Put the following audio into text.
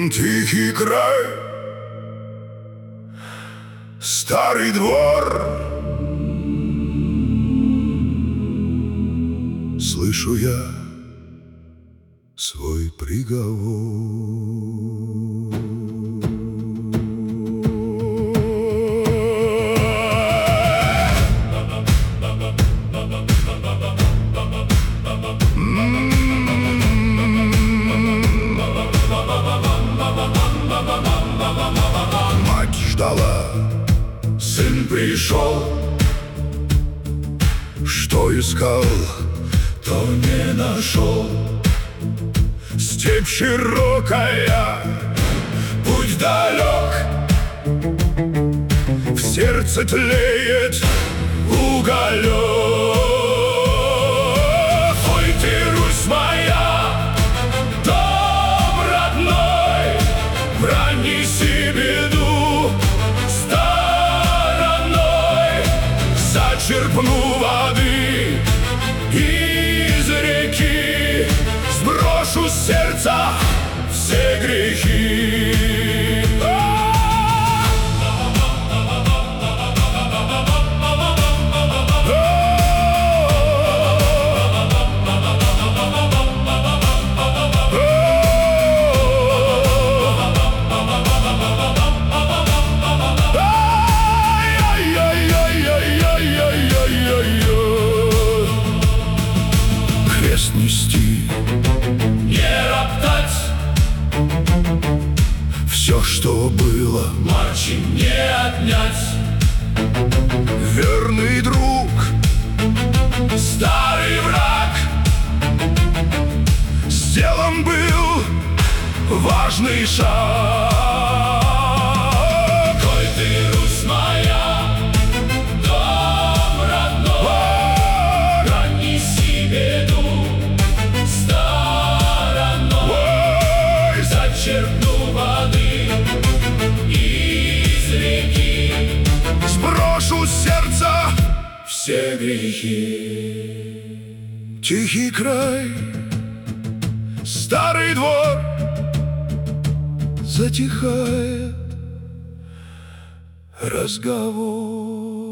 Тихий край, старый двор. Слышу я свой приговор. Мать ждала, сын пришел, что искал, то не нашел. Степь широкая, путь далек, в сердце тлеет уголек. Ой, ты, Русь моя, дом родной, пронеси беду стороной. Зачерпну воды из реки, сброшу с сердца все грехи. Крест нести, не роптать, все, что было, марчи не отнять. верный друг, Старый враг, сделан был важный шаг. ой, ты, Русь моя, дом родной, пронеси беду стороной. Зачерпну воды из реки, Сброшу с сердца все грехи. тихий край, старый двор, затихает разговор.